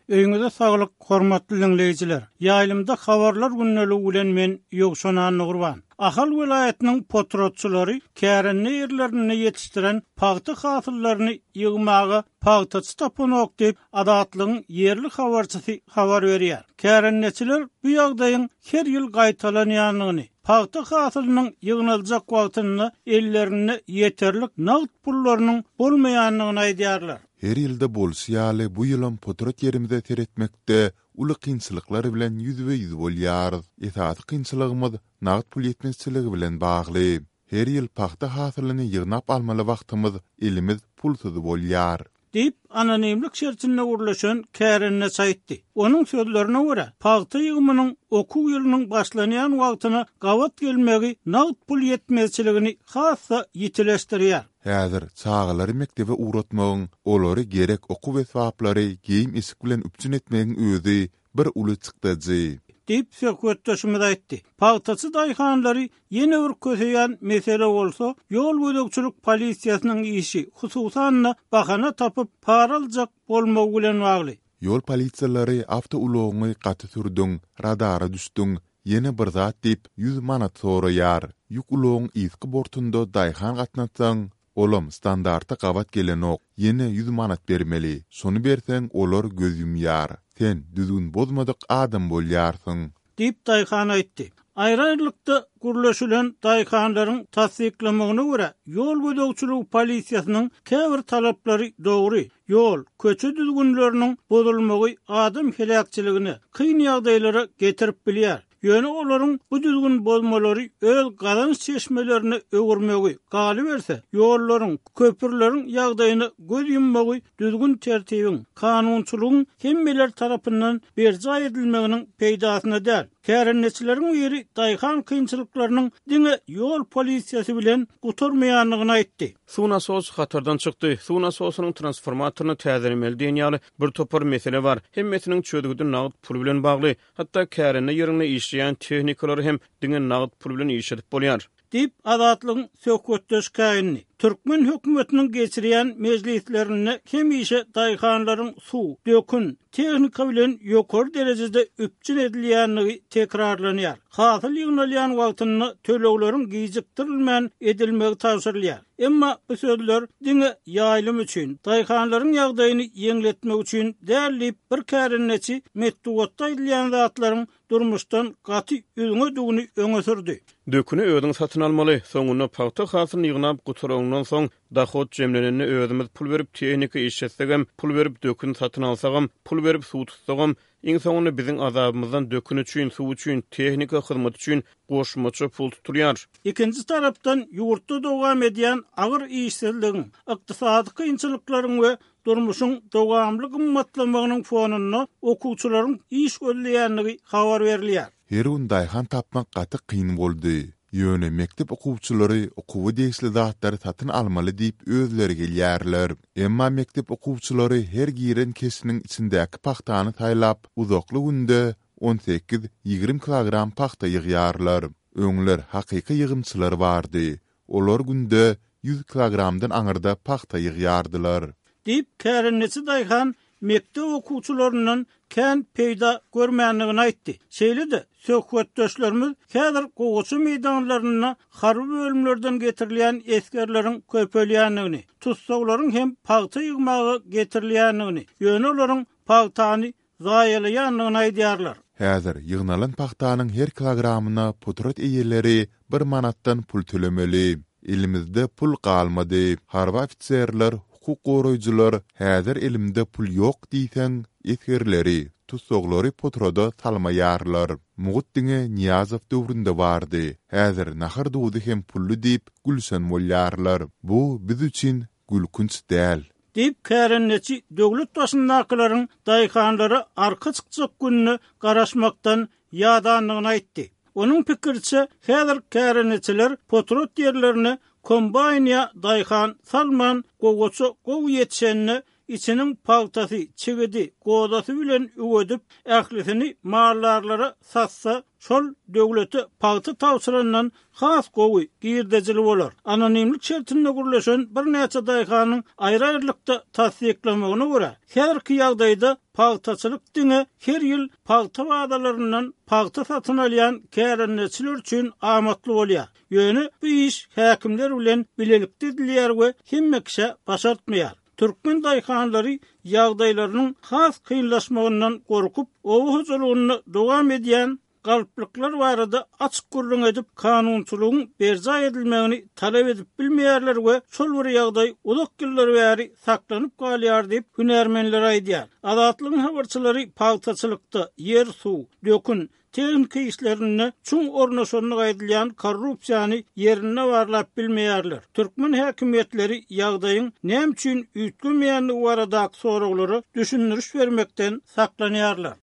Öýüňize saglyk, hormatly dinleýijiler. Ýaýlymda habarlar günneli bilen men Ýogşan Nurban. Ahal vilayetiniň potrotçulary kärenli ýerlerini ýetişdiren paýta hasyllaryny ýygmagy paýtaçy tapanok diýip adatlygyň ýerli habarçysy habar berýär. Kärenneçiler bu ýagdaýyň her ýyl gaýtalanýanyny, paýta hasylynyň ýygnalajak wagtyny ellerine ýeterlik nagd pullarynyň bolmaýanyny aýdýarlar. Her ýylda bolsaýaly bu ýylam potrot ýerimizde teretmekde uly kynçylyklar bilen ýüzbe-ýüz bolýar. Esasy kynçylygymyz nagd pul ýetmezçiligi bilen bagly. Her ýyl paýta hasylyny ýygnap almaly wagtymyz elimiz pulsuz bolýar. Deyip anonimlik şertine uğurlaşan Kärenne saýtdy. Onun sözlerine göre paýta ýygmynyň okuw ýylynyň başlanýan wagtyna gawat gelmegi nagd pul ýetmezçiligini hassa ýitileşdirýär. Häzir çağalary mektebe uğratmagyň, olary gerek okuw esaplary, geyim isik bilen üpçün etmegiň özi bir uly çykdyjy. Deyip söhbetdeşimiz aýtdy. Paýtaçy daýhanlary ýene bir köseýän mesele bolsa, ýol bölegçilik polisiýasynyň işi hususan bahana tapyp para aljak bolmagy bilen bagly. Ýol polisiýalary awto ulogyny gaty sürdüň, radara düşdüň, ýene bir zat diýip 100 manat soraýar. Ýük ulogyň isky bortunda daýhan gatnatsaň, olam standarta gawat gelenok, ýene 100 manat bermeli. Şonu berseň olar göz ýumýar. Sen düzgün bozmadyk adam bolýarsyň. Diýip daýhan aýtdy. Aýrylykda gurlaşylan daýhanlaryň tasdiklamagyna görä, ýol bölegçilik polisiýasynyň käbir talaplary dogry. Ýol, köçe düzgünleriniň bozulmagy adam helakçyligini, kyn ýagdaýlara getirip bilýär. Ýöne olaryň bu düzgün bozmalary öz galans çeşmelerini öwürmegi galy berse, ýollaryň, köpürleriň ýagdaýyny göz ýummagy düzgün tertibiň, kanunçylygyň hemmeler tarapyndan berja edilmeginiň peýdasyna däl. Kärenneçileriň ýeri daýhan kynçylyklarynyň diňe ýol polisiýasy bilen guturmaýanlygyny aýtdy. Suna sos hatardan çykdy. Suna sosunyň transformatoryny täzirmeli diýen bir topar mesele bar. Hemmesiniň çödügüde nagd pul bilen bagly. Hatda kärenne ýerine işleýän tehnikalary hem diňe nagd pul bilen işledip bolýar. Deyip adatlygyň söhbetdeş käýini. Türkmen hökümetiniň geçirýän mejlislerini hemişe daýhanlaryň suw, dökün, tehnika bilen ýokary derejede üpçün edilýänligi tekrarlanýar. Hasyl ýygnalýan wagtyny töleglerin gijikdirilmän edilmegi tawsyrlýar. Emma bu sözler diňe ýaýlym üçin, daýhanlaryň ýagdaýyny ýeňletmek üçin dällip bir kärenneçi metdugatda edilýän zatlaryň durmuşdan gaty üzüňe dugny öňe sürdi. Dökünü ödüň satyn almaly, soňuna paýta hasylyny ýygnap guturanyňdan soň dahot jemleneni özümiz pul berip tehnika işletsegem, pul berip dökün satyn alsagam, pul berip suw tutsagam, iň soňunda biziň azabymyzdan dökün üçin, suw üçin, tehnika hyzmat üçin goşmaça pul tuturýar. Ikinji tarapdan ýurtda dowam edýän agyr işsizligiň, ykdysady kynçylyklaryň we durmuşyň dowamly gymmatlamagynyň fonunda okuwçylaryň iş gözleýänligi habar berilýär. Her gün daýhan tapmak gaty kyn boldy. Ýöne mektep okuwçylary okuwy dersli zatlary satyn almaly diýip özleri gelýärler. Emma mektep okuwçylary her giren kesiniň içindäki paxtany taýlap, uzakly günde 18-20 kilogram paxta ýygýarlar. Öňler hakyky ýygymçylar bardy. Olar günde 100 kilogramdan aňyrda paxta ýygýardylar. Diýip kärenneçi daýhan mektep okuwçylarynyň kän peýda görmänligini aýtdy. Şeýle-de söhbetdeşlerimiz häzir gowaçy meýdanlaryna harby bölümlerden getirilýän eskerleriň köpelýänligini, tutsaklaryň hem paýta ýygmagy getirilýänligini, ýöne olaryň paýtany zaýalýanlygyny aýdýarlar. Häzir ýygnalan paxtanyň her kilogramyna potrot eýeleri 1 manatdan pul tölemeli. Elimizde pul galmady. Harby ofitserler, hukuk goraýjylar häzir elimde pul ýok diýsen, etgerleri, tutsaklary potroda talmaýarlar. Mugut diňe Niýazow döwründe bardy. Häzir nahar dowdy hem pullu diýip gülşen bolýarlar. Bu biz üçin gülkünç däl. Deyip kärenneçi döwlet başyndakylaryň daýhanlary arka çykjak günni garaşmakdan ýadanlygyny aýtdy. Onun pikirçe häzir kärenneçiler potrot ýerlerini kombaýnýa daýhan salman gowaça gow ýetişenini içinin paltasy, çigidi, godasy bilen ügedip ählisini mallarlara satsa, şol döwleti palta tawsyrandan has gowy girdejili bolar. Anonimlik şertinde gurulşan bir näçe daýkanyň aýry-aýrylykda tasdiklemegiне görä, her iki ýagdaýda paltaçylyk diňe her ýyl palta wadalaryndan palta satyn alýan kärençiler üçin amatly bolýar. Ýöne bu iş häkimler bilen bilelikde edilýär we hemme kişi başartmaýar. Türkmen daýkanlary ýagdaýlarynyň has kynlaşmagyndan gorkup, owu huzurlugyny dowam edýän galplikler barada açık gurrun edip kanunçuluğun berza edilmegini talep edip bilmeýärler we şol bir ýagdaý uzak ýyllar bäri saklanyp galýar diýip hünärmenler aýdýar. Azatlygyň habarçylary paltaçylykda yer, suw, dökün tehnika işlerini çoň ornaşanlyk aýdylýan korrupsiýany yerine barlap bilmeýärler. Türkmen häkimetleri ýagdaýyň näme üçin üýtülmeýänligi barada soraglary düşündiriş bermekden saklanýarlar.